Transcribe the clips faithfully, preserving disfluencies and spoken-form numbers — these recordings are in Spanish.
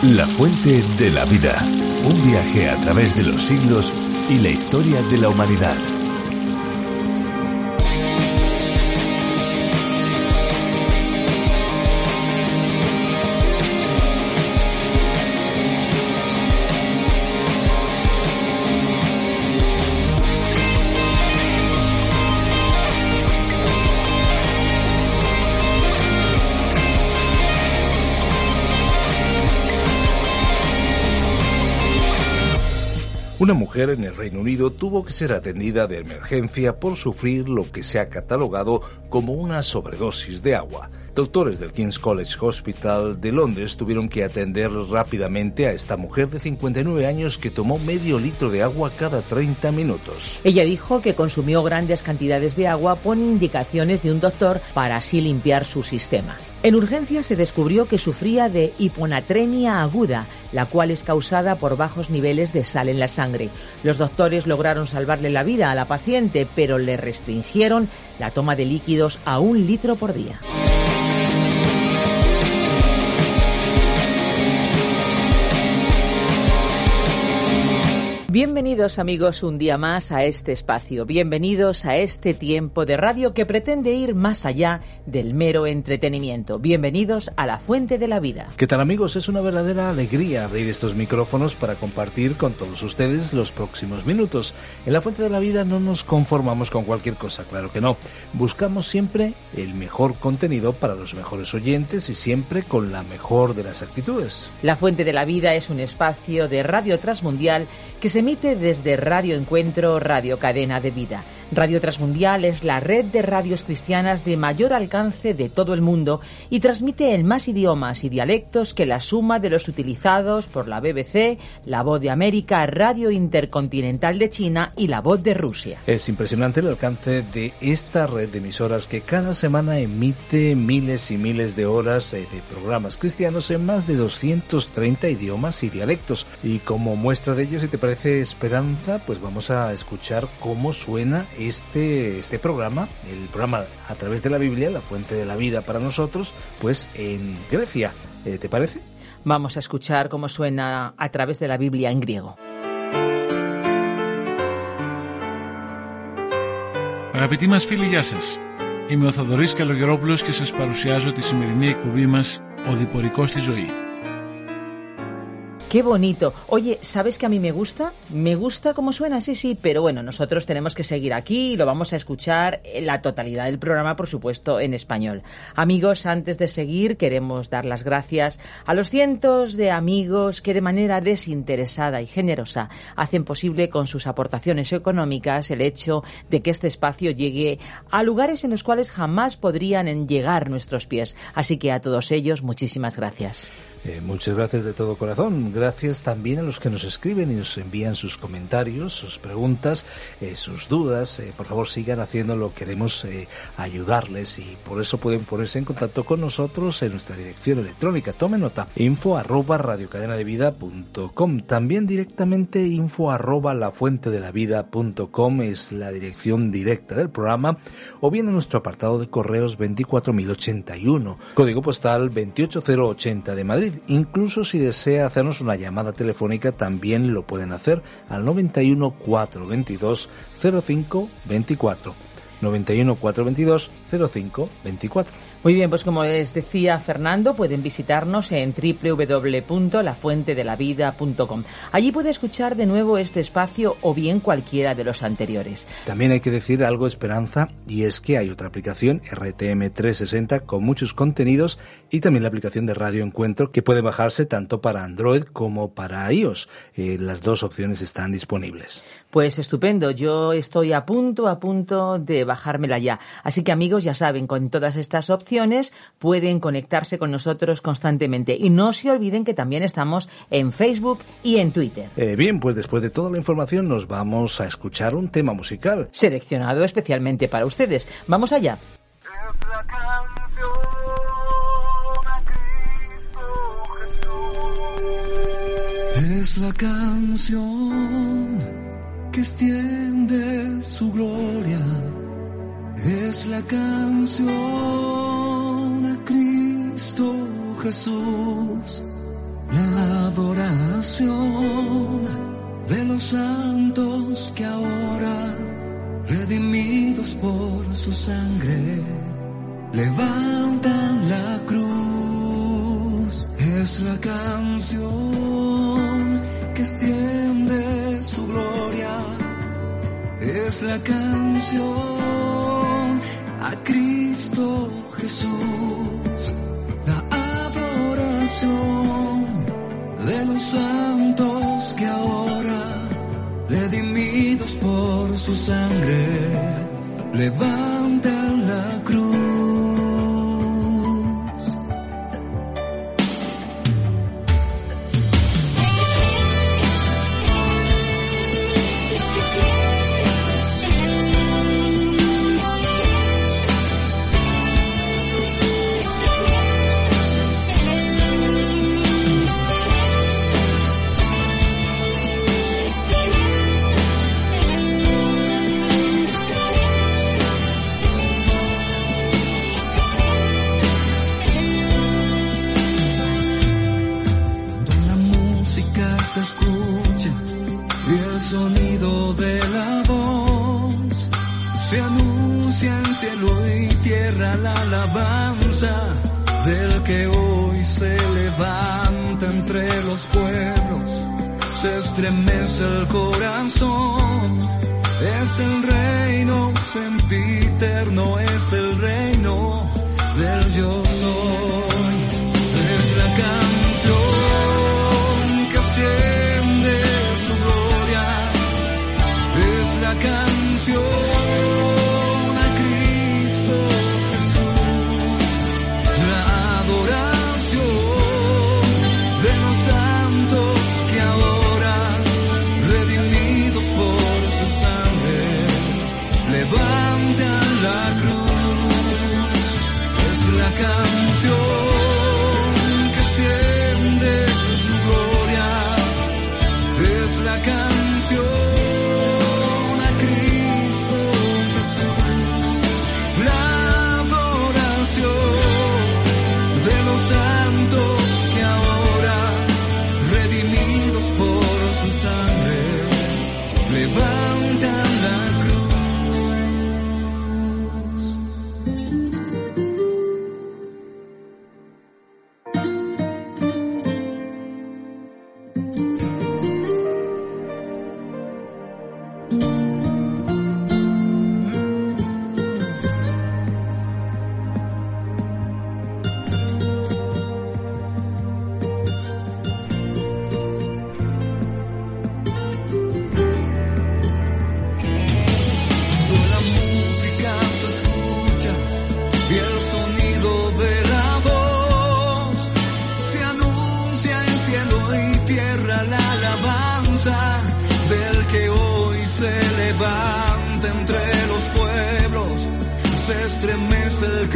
La fuente de la vida. Un viaje a través de los siglos y la historia de la humanidad. Una mujer en el Reino Unido tuvo que ser atendida de emergencia por sufrir lo que se ha catalogado como una sobredosis de agua. Doctores del King's College Hospital de Londres tuvieron que atender rápidamente a esta mujer de cincuenta y nueve años que tomó medio litro de agua cada treinta minutos. Ella dijo que consumió grandes cantidades de agua por indicaciones de un doctor para así limpiar su sistema. En urgencias se descubrió que sufría de hiponatremia aguda, la cual es causada por bajos niveles de sal en la sangre. Los doctores lograron salvarle la vida a la paciente, pero le restringieron la toma de líquidos a un litro por día. Bienvenidos amigos un día más a este espacio, bienvenidos a este tiempo de radio que pretende ir más allá del mero entretenimiento. Bienvenidos a La Fuente de la Vida. ¿Qué tal amigos? Es una verdadera alegría abrir estos micrófonos para compartir con todos ustedes los próximos minutos. En La Fuente de la Vida no nos conformamos con cualquier cosa, claro que no. Buscamos siempre el mejor contenido para los mejores oyentes y siempre con la mejor de las actitudes. La Fuente de la Vida es un espacio de Radio Transmundial que se emite desde Radio Encuentro, Radio Cadena de Vida. Radio Transmundial es la red de radios cristianas de mayor alcance de todo el mundo y transmite en más idiomas y dialectos que la suma de los utilizados por la B B C, la Voz de América, Radio Intercontinental de China y la Voz de Rusia. Es impresionante el alcance de esta red de emisoras que cada semana emite miles y miles de horas de programas cristianos en más de doscientos treinta idiomas y dialectos. Y como muestra de ello, si te parece, Esperanza, pues vamos a escuchar cómo suena este este programa, el programa a través de la Biblia, La Fuente de la Vida para nosotros, pues en Grecia. Eh, ¿Te parece? Vamos a escuchar cómo suena a través de la Biblia en griego. Αγαπητοί μας φίλοι, γεια σας. Είμαι ο Θοδωρής Καλογερόπουλος και σας παρουσιάζω τη σημερινή εκπομπή μας «Ο Διπορικός στη ζωή». ¡Qué bonito! Oye, ¿sabes que a mí me gusta? Me gusta cómo suena, sí, sí, pero bueno, nosotros tenemos que seguir aquí y lo vamos a escuchar en la totalidad del programa, por supuesto, en español. Amigos, antes de seguir, queremos dar las gracias a los cientos de amigos que de manera desinteresada y generosa hacen posible con sus aportaciones económicas el hecho de que este espacio llegue a lugares en los cuales jamás podrían llegar nuestros pies. Así que a todos ellos, muchísimas gracias. Eh, muchas gracias de todo corazón. Gracias también a los que nos escriben y nos envían sus comentarios, sus preguntas, eh, sus dudas. Eh, por favor, sigan haciéndolo. Queremos eh, ayudarles y por eso pueden ponerse en contacto con nosotros en nuestra dirección electrónica. Tome nota, info arroba radiocadenadevida.com. También directamente info arroba lafuentedelavida.com es la dirección directa del programa, o bien en nuestro apartado de correos veinticuatro mil ochenta y uno, código postal veintiocho mil ochenta de Madrid. Incluso si desea hacernos una llamada telefónica, también lo pueden hacer al noventa y uno, cuatrocientos veintidós, cero cinco veinticuatro. noventa y uno, cuatrocientos veintidós, cero cinco veinticuatro. Muy bien, pues como les decía Fernando, pueden visitarnos en doble u doble u doble u punto la fuente de la vida punto com. Allí puede escuchar de nuevo este espacio o bien cualquiera de los anteriores. También hay que decir algo, Esperanza, y es que hay otra aplicación, R T M trescientos sesenta, con muchos contenidos, y también la aplicación de Radio Encuentro, que puede bajarse tanto para Android como para iOS. Eh, las dos opciones están disponibles. Pues estupendo, yo estoy a punto, a punto de bajármela ya. Así que amigos, ya saben, con todas estas opciones pueden conectarse con nosotros constantemente. Y no se olviden que también estamos en Facebook y en Twitter. Eh, bien, pues después de toda la información nos vamos a escuchar un tema musical seleccionado especialmente para ustedes. ¡Vamos allá! Es la canción que extiende su gloria, es la canción, Cristo Jesús, la adoración de los santos que ahora, redimidos por su sangre, levantan la cruz. Es la canción que extiende su gloria, es la canción a Cristo Jesús, la adoración de los santos que ahora, redimidos por su sangre, levantan la cruz. Se escucha y el sonido de la voz se anuncia en cielo y tierra, la alabanza del que hoy se levanta entre los pueblos. Se estremece el corazón, es el reino sempiterno, es el reino del yo soy. Es la canción extiende su gloria, es la canción a Cristo Jesús, la adoración de los santos que ahora, redimidos por su sangre, levantan la cruz. Es la canción la canción a Cristo Jesús, la adoración de los santos que ahora, redimidos por su sangre, levantan la cruz. Del que hoy se levanta entre los pueblos, se estremece el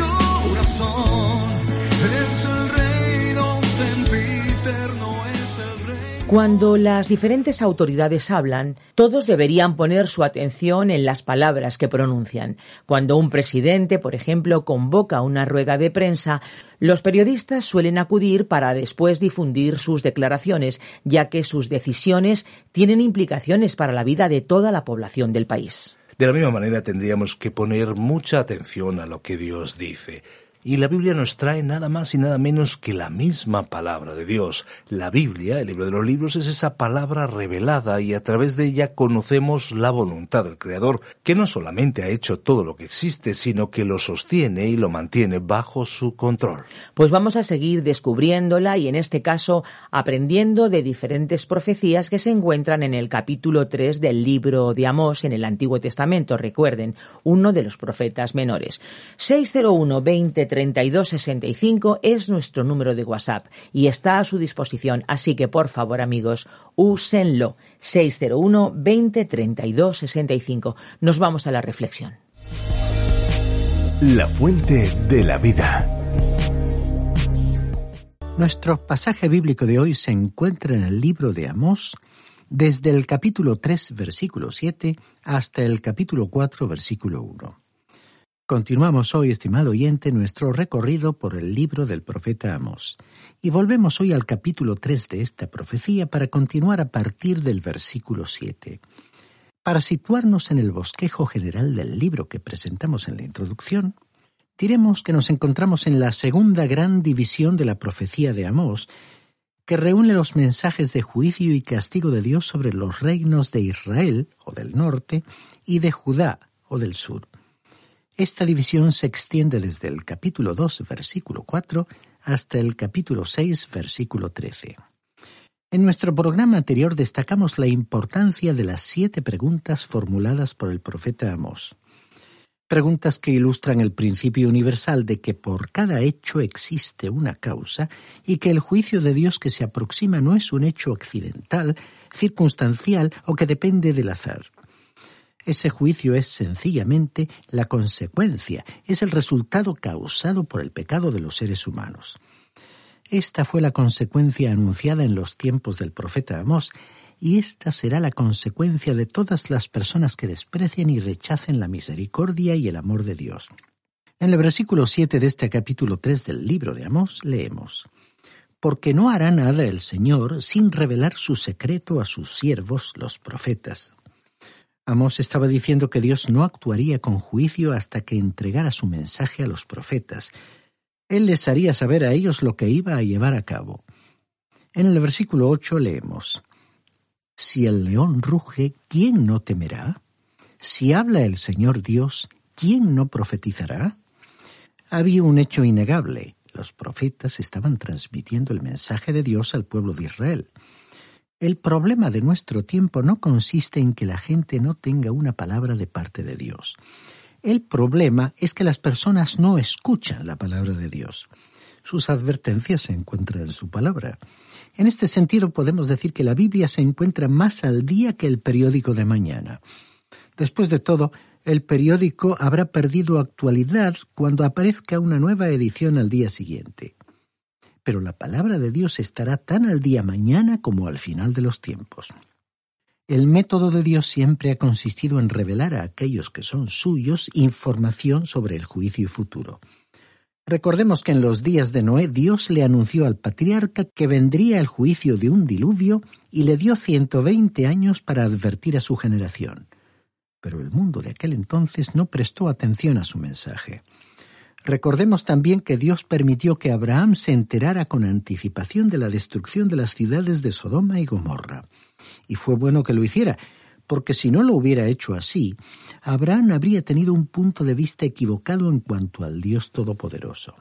corazón, es el reino sempiterno, es el reino. Cuando las diferentes autoridades hablan, todos deberían poner su atención en las palabras que pronuncian. Cuando un presidente, por ejemplo, convoca una rueda de prensa, los periodistas suelen acudir para después difundir sus declaraciones, ya que sus decisiones tienen implicaciones para la vida de toda la población del país. De la misma manera tendríamos que poner mucha atención a lo que Dios dice. Y la Biblia nos trae nada más y nada menos que la misma palabra de Dios. La Biblia, el libro de los libros, es esa palabra revelada y a través de ella conocemos la voluntad del Creador, que no solamente ha hecho todo lo que existe, sino que lo sostiene y lo mantiene bajo su control. Pues vamos a seguir descubriéndola y en este caso aprendiendo de diferentes profecías que se encuentran en el capítulo tres del libro de Amós en el Antiguo Testamento. Recuerden, uno de los profetas menores. seis cero uno, veinte, treinta y dos, sesenta y cinco es nuestro número de WhatsApp y está a su disposición, así que por favor amigos, úsenlo. seis cero uno, veinte, treinta y dos, sesenta y cinco. Nos vamos a la reflexión. La fuente de la vida. Nuestro pasaje bíblico de hoy se encuentra en el libro de Amós, desde el capítulo tres, versículo siete, hasta el capítulo cuatro, versículo uno. Continuamos hoy, estimado oyente, nuestro recorrido por el libro del profeta Amós. Y volvemos hoy al capítulo tres de esta profecía para continuar a partir del versículo siete. Para situarnos en el bosquejo general del libro que presentamos en la introducción, diremos que nos encontramos en la segunda gran división de la profecía de Amós, que reúne los mensajes de juicio y castigo de Dios sobre los reinos de Israel, o del norte, y de Judá, o del sur. Esta división se extiende desde el capítulo dos, versículo cuatro, hasta el capítulo seis, versículo trece. En nuestro programa anterior destacamos la importancia de las siete preguntas formuladas por el profeta Amós. Preguntas que ilustran el principio universal de que por cada hecho existe una causa y que el juicio de Dios que se aproxima no es un hecho accidental, circunstancial o que depende del azar. Ese juicio es sencillamente la consecuencia, es el resultado causado por el pecado de los seres humanos. Esta fue la consecuencia anunciada en los tiempos del profeta Amós, y esta será la consecuencia de todas las personas que desprecian y rechacen la misericordia y el amor de Dios. En el versículo siete de este capítulo tres del libro de Amós leemos: «Porque no hará nada el Señor sin revelar su secreto a sus siervos, los profetas». Amós estaba diciendo que Dios no actuaría con juicio hasta que entregara su mensaje a los profetas. Él les haría saber a ellos lo que iba a llevar a cabo. En el versículo ocho leemos: «Si el león ruge, ¿quién no temerá? Si habla el Señor Dios, ¿quién no profetizará?». Había un hecho innegable: los profetas estaban transmitiendo el mensaje de Dios al pueblo de Israel. El problema de nuestro tiempo no consiste en que la gente no tenga una palabra de parte de Dios. El problema es que las personas no escuchan la palabra de Dios. Sus advertencias se encuentran en su palabra. En este sentido podemos decir que la Biblia se encuentra más al día que el periódico de mañana. Después de todo, el periódico habrá perdido actualidad cuando aparezca una nueva edición al día siguiente. Pero la palabra de Dios estará tan al día mañana como al final de los tiempos. El método de Dios siempre ha consistido en revelar a aquellos que son suyos información sobre el juicio futuro. Recordemos que en los días de Noé Dios le anunció al patriarca que vendría el juicio de un diluvio y le dio ciento veinte años para advertir a su generación. Pero el mundo de aquel entonces no prestó atención a su mensaje. Recordemos también que Dios permitió que Abraham se enterara con anticipación de la destrucción de las ciudades de Sodoma y Gomorra. Y fue bueno que lo hiciera, porque si no lo hubiera hecho así, Abraham habría tenido un punto de vista equivocado en cuanto al Dios Todopoderoso.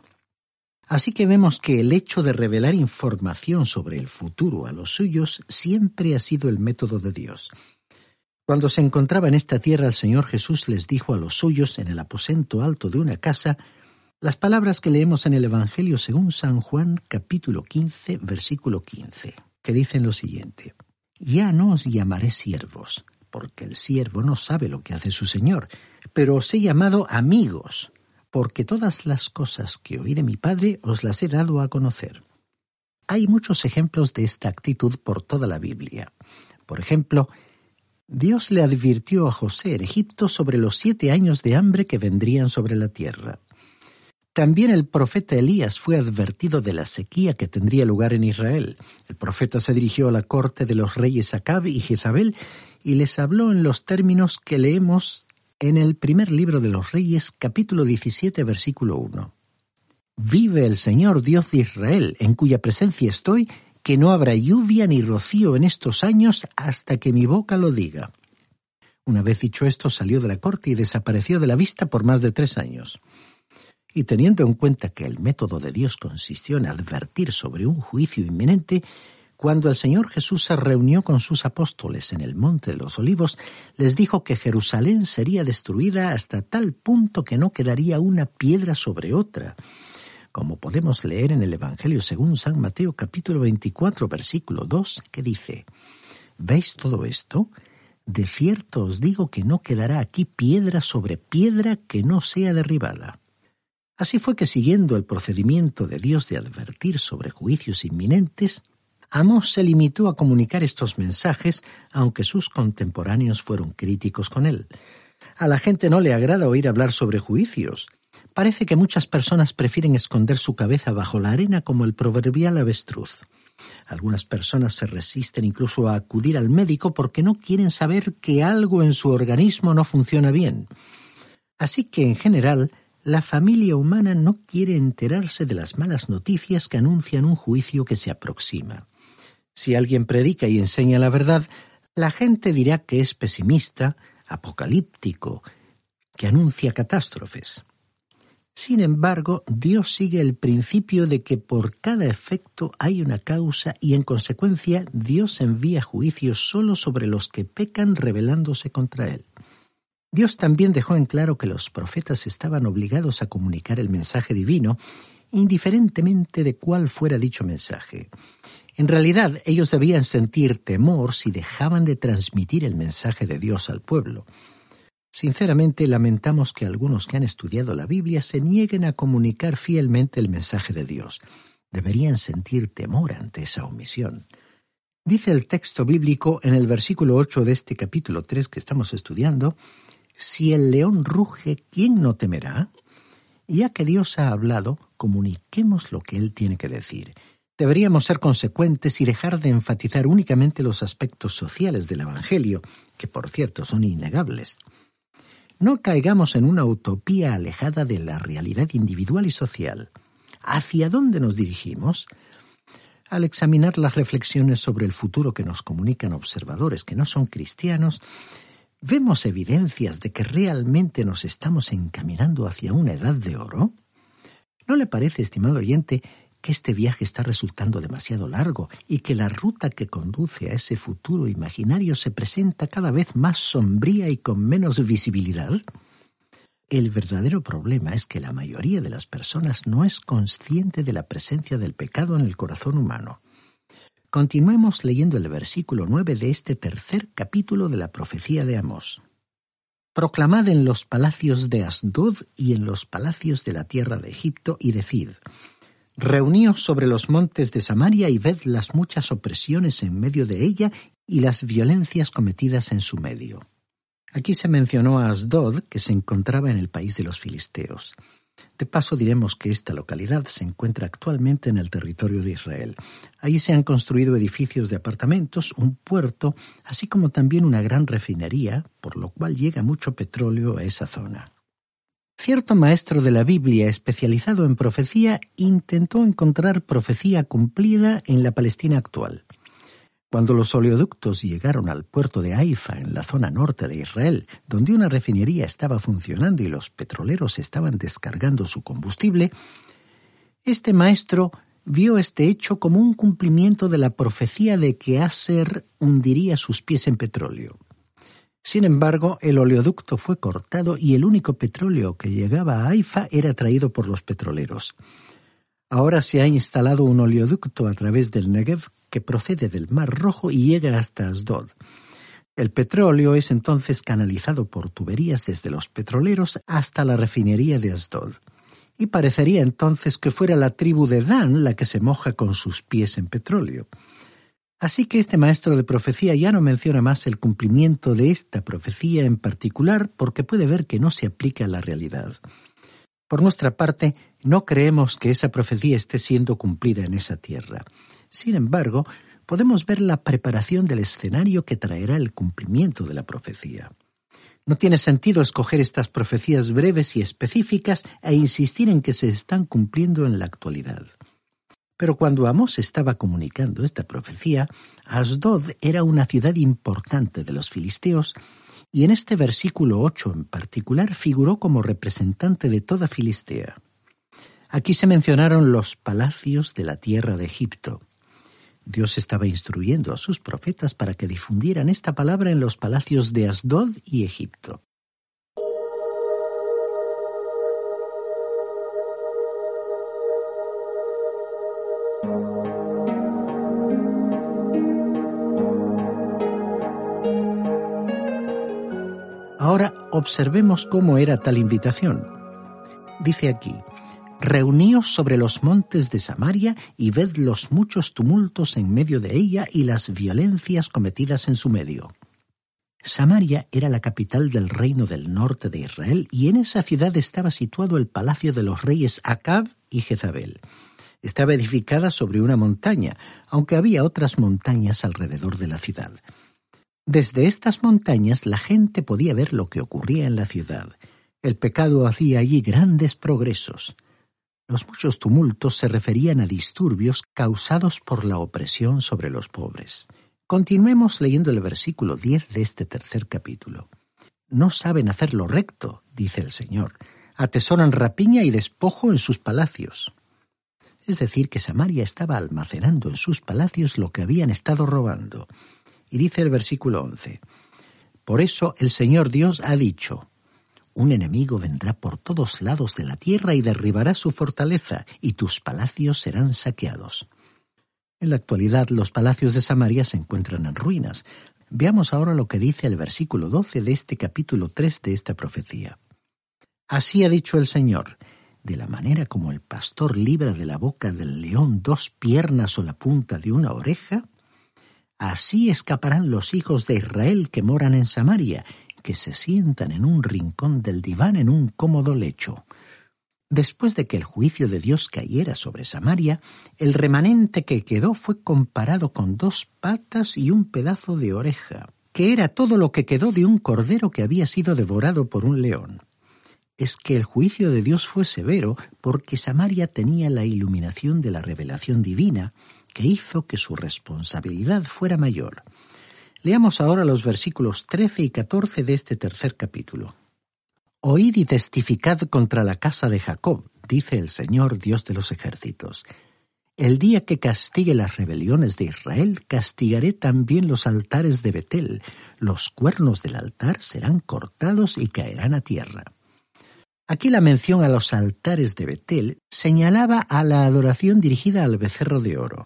Así que vemos que el hecho de revelar información sobre el futuro a los suyos siempre ha sido el método de Dios. Cuando se encontraba en esta tierra, el Señor Jesús les dijo a los suyos en el aposento alto de una casa las palabras que leemos en el Evangelio según San Juan, capítulo quince, versículo quince, que dicen lo siguiente: «Ya no os llamaré siervos, porque el siervo no sabe lo que hace su Señor, pero os he llamado amigos, porque todas las cosas que oí de mi Padre os las he dado a conocer». Hay muchos ejemplos de esta actitud por toda la Biblia. Por ejemplo, Dios le advirtió a José en Egipto sobre los siete años de hambre que vendrían sobre la tierra. También el profeta Elías fue advertido de la sequía que tendría lugar en Israel. El profeta se dirigió a la corte de los reyes Acab y Jezabel y les habló en los términos que leemos en el primer libro de los Reyes, capítulo diecisiete, versículo uno. «Vive el Señor Dios de Israel, en cuya presencia estoy, que no habrá lluvia ni rocío en estos años hasta que mi boca lo diga». Una vez dicho esto, salió de la corte y desapareció de la vista por más de tres años. Y teniendo en cuenta que el método de Dios consistió en advertir sobre un juicio inminente, cuando el Señor Jesús se reunió con sus apóstoles en el Monte de los Olivos, les dijo que Jerusalén sería destruida hasta tal punto que no quedaría una piedra sobre otra, como podemos leer en el Evangelio según San Mateo capítulo veinticuatro, versículo dos, que dice: «¿Veis todo esto? De cierto os digo que no quedará aquí piedra sobre piedra que no sea derribada». Así fue que, siguiendo el procedimiento de Dios de advertir sobre juicios inminentes, Amós se limitó a comunicar estos mensajes, aunque sus contemporáneos fueron críticos con él. A la gente no le agrada oír hablar sobre juicios. Parece que muchas personas prefieren esconder su cabeza bajo la arena como el proverbial avestruz. Algunas personas se resisten incluso a acudir al médico porque no quieren saber que algo en su organismo no funciona bien. Así que, en general, la familia humana no quiere enterarse de las malas noticias que anuncian un juicio que se aproxima. Si alguien predica y enseña la verdad, la gente dirá que es pesimista, apocalíptico, que anuncia catástrofes. Sin embargo, Dios sigue el principio de que por cada efecto hay una causa y, en consecuencia, Dios envía juicios solo sobre los que pecan rebelándose contra Él. Dios también dejó en claro que los profetas estaban obligados a comunicar el mensaje divino, indiferentemente de cuál fuera dicho mensaje. En realidad, ellos debían sentir temor si dejaban de transmitir el mensaje de Dios al pueblo. Sinceramente, lamentamos que algunos que han estudiado la Biblia se nieguen a comunicar fielmente el mensaje de Dios. Deberían sentir temor ante esa omisión. Dice el texto bíblico en el versículo ocho de este capítulo tres que estamos estudiando: «Si el león ruge, ¿quién no temerá?». Ya que Dios ha hablado, comuniquemos lo que Él tiene que decir. Deberíamos ser consecuentes y dejar de enfatizar únicamente los aspectos sociales del Evangelio, que por cierto son innegables. No caigamos en una utopía alejada de la realidad individual y social. ¿Hacia dónde nos dirigimos? Al examinar las reflexiones sobre el futuro que nos comunican observadores que no son cristianos, ¿vemos evidencias de que realmente nos estamos encaminando hacia una edad de oro? ¿No le parece, estimado oyente, que este viaje está resultando demasiado largo y que la ruta que conduce a ese futuro imaginario se presenta cada vez más sombría y con menos visibilidad? El verdadero problema es que la mayoría de las personas no es consciente de la presencia del pecado en el corazón humano. Continuemos leyendo el versículo nueve de este tercer capítulo de la profecía de Amós. «Proclamad en los palacios de Asdod y en los palacios de la tierra de Egipto y decid: reuníos sobre los montes de Samaria y ved las muchas opresiones en medio de ella y las violencias cometidas en su medio». Aquí se mencionó a Asdod, que se encontraba en el país de los filisteos. De paso diremos que esta localidad se encuentra actualmente en el territorio de Israel. Allí se han construido edificios de apartamentos, un puerto, así como también una gran refinería, por lo cual llega mucho petróleo a esa zona. Cierto maestro de la Biblia especializado en profecía intentó encontrar profecía cumplida en la Palestina actual. Cuando los oleoductos llegaron al puerto de Haifa, en la zona norte de Israel, donde una refinería estaba funcionando y los petroleros estaban descargando su combustible, este maestro vio este hecho como un cumplimiento de la profecía de que Aser hundiría sus pies en petróleo. Sin embargo, el oleoducto fue cortado y el único petróleo que llegaba a Haifa era traído por los petroleros. Ahora se ha instalado un oleoducto a través del Negev que procede del Mar Rojo y llega hasta Asdod. El petróleo es entonces canalizado por tuberías desde los petroleros hasta la refinería de Asdod. Y parecería entonces que fuera la tribu de Dan la que se moja con sus pies en petróleo. Así que este maestro de profecía ya no menciona más el cumplimiento de esta profecía en particular porque puede ver que no se aplica a la realidad. Por nuestra parte, no creemos que esa profecía esté siendo cumplida en esa tierra. Sin embargo, podemos ver la preparación del escenario que traerá el cumplimiento de la profecía. No tiene sentido escoger estas profecías breves y específicas e insistir en que se están cumpliendo en la actualidad. Pero cuando Amós estaba comunicando esta profecía, Asdod era una ciudad importante de los filisteos y en este versículo ocho en particular figuró como representante de toda Filistea. Aquí se mencionaron los palacios de la tierra de Egipto. Dios estaba instruyendo a sus profetas para que difundieran esta palabra en los palacios de Asdod y Egipto. Ahora observemos cómo era tal invitación. Dice aquí: reuníos sobre los montes de Samaria y ved los muchos tumultos en medio de ella y las violencias cometidas en su medio. Samaria era la capital del reino del norte de Israel y en esa ciudad estaba situado el palacio de los reyes Acab y Jezabel. Estaba edificada sobre una montaña, aunque había otras montañas alrededor de la ciudad. Desde estas montañas la gente podía ver lo que ocurría en la ciudad. El pecado hacía allí grandes progresos. Los muchos tumultos se referían a disturbios causados por la opresión sobre los pobres. Continuemos leyendo el versículo diez de este tercer capítulo. No saben hacer lo recto, dice el Señor. Atesoran rapiña y despojo en sus palacios. Es decir, que Samaria estaba almacenando en sus palacios lo que habían estado robando. Y dice el versículo once. Por eso el Señor Dios ha dicho: un enemigo vendrá por todos lados de la tierra y derribará su fortaleza, y tus palacios serán saqueados. En la actualidad, los palacios de Samaria se encuentran en ruinas. Veamos ahora lo que dice el versículo doce de este capítulo tres de esta profecía. Así ha dicho el Señor: de la manera como el pastor libra de la boca del león dos piernas o la punta de una oreja, así escaparán los hijos de Israel que moran en Samaria, que se sientan en un rincón del diván en un cómodo lecho. Después de que el juicio de Dios cayera sobre Samaria, el remanente que quedó fue comparado con dos patas y un pedazo de oreja, que era todo lo que quedó de un cordero que había sido devorado por un león. Es que el juicio de Dios fue severo porque Samaria tenía la iluminación de la revelación divina que hizo que su responsabilidad fuera mayor. Leamos ahora los versículos trece y catorce de este tercer capítulo. Oíd y testificad contra la casa de Jacob, dice el Señor Dios de los ejércitos. El día que castigue las rebeliones de Israel, castigaré también los altares de Betel. Los cuernos del altar serán cortados y caerán a tierra. Aquí la mención a los altares de Betel señalaba a la adoración dirigida al becerro de oro.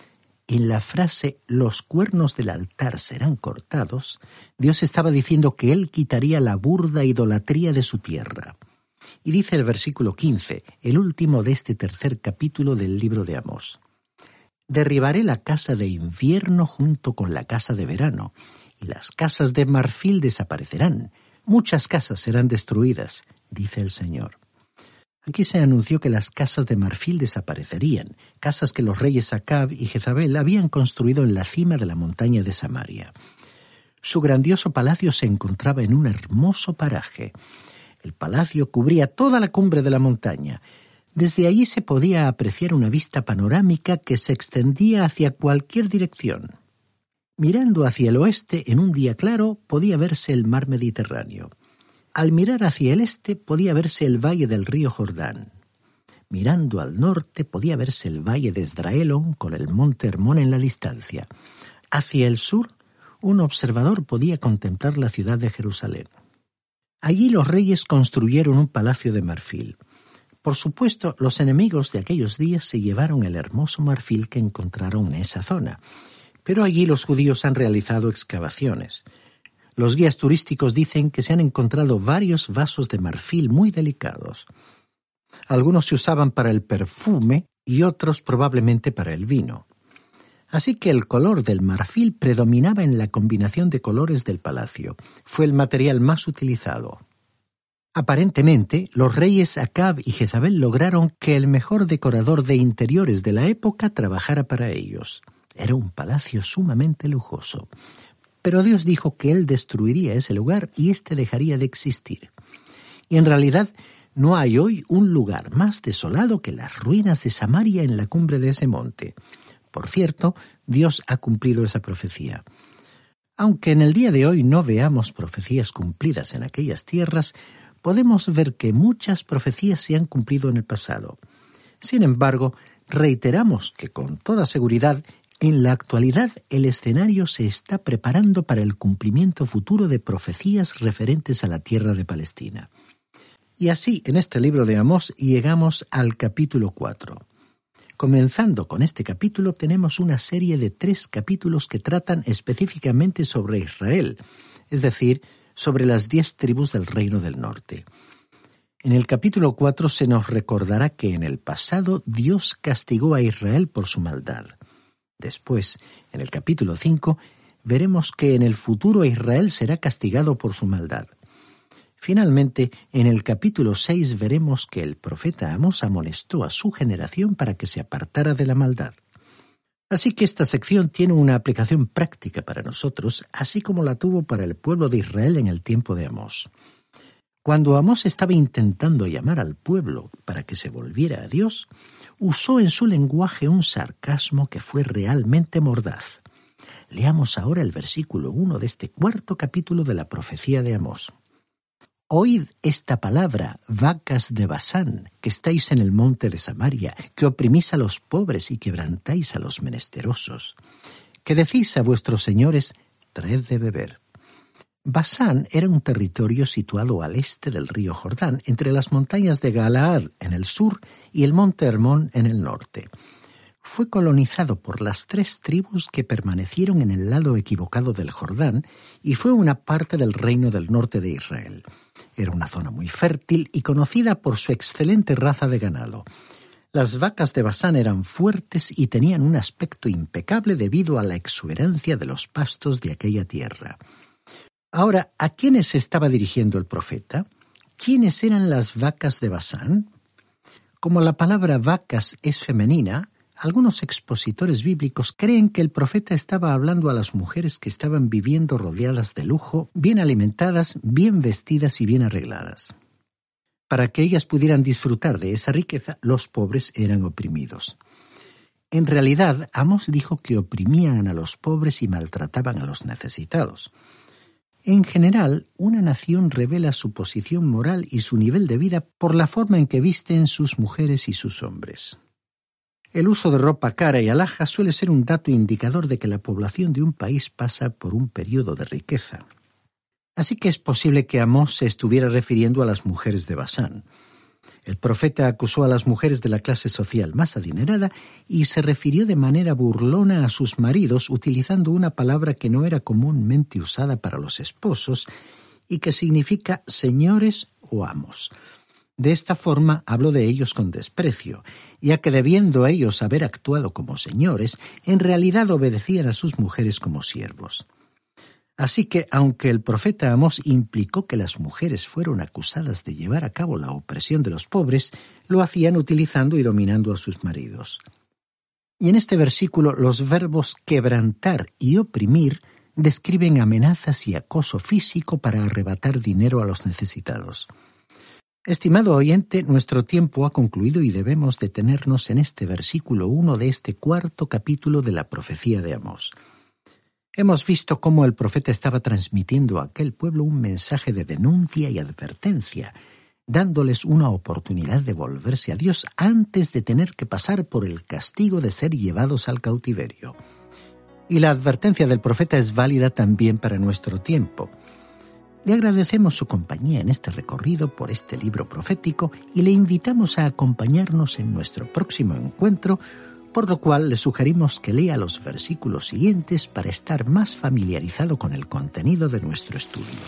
En la frase «los cuernos del altar serán cortados», Dios estaba diciendo que Él quitaría la burda idolatría de su tierra. Y dice el versículo quince, el último de este tercer capítulo del libro de Amós: «Derribaré la casa de invierno junto con la casa de verano, y las casas de marfil desaparecerán. Muchas casas serán destruidas», dice el Señor. Aquí se anunció que las casas de marfil desaparecerían, casas que los reyes Acab y Jezabel habían construido en la cima de la montaña de Samaria. Su grandioso palacio se encontraba en un hermoso paraje. El palacio cubría toda la cumbre de la montaña. Desde allí se podía apreciar una vista panorámica que se extendía hacia cualquier dirección. Mirando hacia el oeste, en un día claro, podía verse el mar Mediterráneo. Al mirar hacia el este podía verse el valle del río Jordán. Mirando al norte podía verse el valle de Esdraelón con el monte Hermón en la distancia. Hacia el sur, un observador podía contemplar la ciudad de Jerusalén. Allí los reyes construyeron un palacio de marfil. Por supuesto, los enemigos de aquellos días se llevaron el hermoso marfil que encontraron en esa zona. Pero allí los judíos han realizado excavaciones. Los guías turísticos dicen que se han encontrado varios vasos de marfil muy delicados. Algunos se usaban para el perfume y otros probablemente para el vino. Así que el color del marfil predominaba en la combinación de colores del palacio. Fue el material más utilizado. Aparentemente, los reyes Acab y Jezabel lograron que el mejor decorador de interiores de la época trabajara para ellos. Era un palacio sumamente lujoso. Pero Dios dijo que Él destruiría ese lugar y éste dejaría de existir. Y en realidad no hay hoy un lugar más desolado que las ruinas de Samaria en la cumbre de ese monte. Por cierto, Dios ha cumplido esa profecía. Aunque en el día de hoy no veamos profecías cumplidas en aquellas tierras, podemos ver que muchas profecías se han cumplido en el pasado. Sin embargo, reiteramos que con toda seguridad, en la actualidad, el escenario se está preparando para el cumplimiento futuro de profecías referentes a la tierra de Palestina. Y así, en este libro de Amós, llegamos al capítulo cuatro. Comenzando con este capítulo, tenemos una serie de tres capítulos que tratan específicamente sobre Israel, es decir, sobre las diez tribus del Reino del Norte. En el capítulo cuatro se nos recordará que en el pasado Dios castigó a Israel por su maldad. Después, en el capítulo cinco, veremos que en el futuro Israel será castigado por su maldad. Finalmente, en el capítulo seis veremos que el profeta Amós amonestó a su generación para que se apartara de la maldad. Así que esta sección tiene una aplicación práctica para nosotros, así como la tuvo para el pueblo de Israel en el tiempo de Amós. Cuando Amós estaba intentando llamar al pueblo para que se volviera a Dios, usó en su lenguaje un sarcasmo que fue realmente mordaz. Leamos ahora el versículo uno de este cuarto capítulo de la profecía de Amós. Oíd esta palabra, vacas de Basán, que estáis en el monte de Samaria, que oprimís a los pobres y quebrantáis a los menesterosos. Que decís a vuestros señores, traed de beber. Basán era un territorio situado al este del río Jordán, entre las montañas de Galaad en el sur y el monte Hermón en el norte. Fue colonizado por las tres tribus que permanecieron en el lado equivocado del Jordán y fue una parte del reino del norte de Israel. Era una zona muy fértil y conocida por su excelente raza de ganado. Las vacas de Basán eran fuertes y tenían un aspecto impecable debido a la exuberancia de los pastos de aquella tierra. Ahora, ¿a quiénes se estaba dirigiendo el profeta? ¿Quiénes eran las vacas de Basán? Como la palabra vacas es femenina, algunos expositores bíblicos creen que el profeta estaba hablando a las mujeres que estaban viviendo rodeadas de lujo, bien alimentadas, bien vestidas y bien arregladas. Para que ellas pudieran disfrutar de esa riqueza, los pobres eran oprimidos. En realidad, Amós dijo que oprimían a los pobres y maltrataban a los necesitados. En general, una nación revela su posición moral y su nivel de vida por la forma en que visten sus mujeres y sus hombres. El uso de ropa cara y alhajas suele ser un dato indicador de que la población de un país pasa por un periodo de riqueza. Así que es posible que Amós se estuviera refiriendo a las mujeres de Basán. El profeta acusó a las mujeres de la clase social más adinerada y se refirió de manera burlona a sus maridos utilizando una palabra que no era comúnmente usada para los esposos y que significa señores o amos. De esta forma habló de ellos con desprecio, ya que debiendo ellos haber actuado como señores, en realidad obedecían a sus mujeres como siervos. Así que, aunque el profeta Amós implicó que las mujeres fueron acusadas de llevar a cabo la opresión de los pobres, lo hacían utilizando y dominando a sus maridos. Y en este versículo los verbos quebrantar y oprimir describen amenazas y acoso físico para arrebatar dinero a los necesitados. Estimado oyente, nuestro tiempo ha concluido y debemos detenernos en este versículo uno de este cuarto capítulo de la profecía de Amós. Hemos visto cómo el profeta estaba transmitiendo a aquel pueblo un mensaje de denuncia y advertencia, dándoles una oportunidad de volverse a Dios antes de tener que pasar por el castigo de ser llevados al cautiverio. Y la advertencia del profeta es válida también para nuestro tiempo. Le agradecemos su compañía en este recorrido por este libro profético y le invitamos a acompañarnos en nuestro próximo encuentro, por lo cual le sugerimos que lea los versículos siguientes para estar más familiarizado con el contenido de nuestro estudio.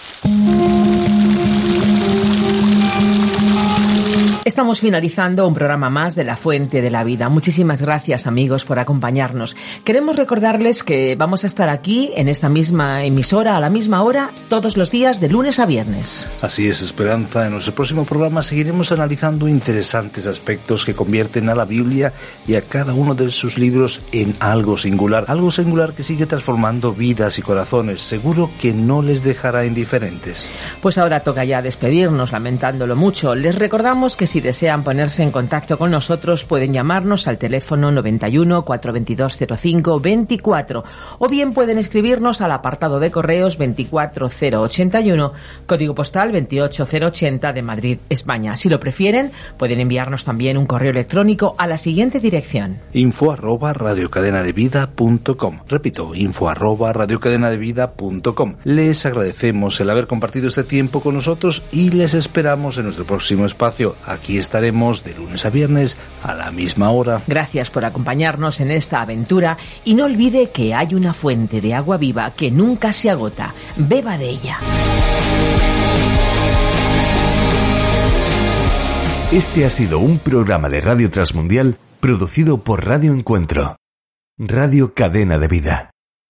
Estamos finalizando un programa más de La Fuente de la Vida. Muchísimas gracias, amigos, por acompañarnos. Queremos recordarles que vamos a estar aquí en esta misma emisora a la misma hora todos los días de lunes a viernes. Así es, Esperanza. En nuestro próximo programa seguiremos analizando interesantes aspectos que convierten a la Biblia y a cada uno de sus libros en algo singular. Algo singular que sigue transformando vidas y corazones. Seguro que no les dejará indiferentes. Pues ahora toca ya despedirnos, lamentándolo mucho. Les recordamos que si desean ponerse en contacto con nosotros pueden llamarnos al teléfono noventa y uno, cuatrocientos veintidós, cero cinco veinticuatro o bien pueden escribirnos al apartado de correos veinticuatro cero ochenta y uno, código postal veintiocho cero ochenta de Madrid, España. Si lo prefieren, pueden enviarnos también un correo electrónico a la siguiente dirección: info arroba radiocadenadevida.com. Repito, info arroba radiocadenadevida.com. Les agradecemos el haber compartido este tiempo con nosotros y les esperamos en nuestro próximo espacio. Aquí estaremos de lunes a viernes a la misma hora. Gracias por acompañarnos en esta aventura y no olvide que hay una fuente de agua viva que nunca se agota. Beba de ella. Este ha sido un programa de Radio Transmundial producido por Radio Encuentro, Radio Cadena de Vida.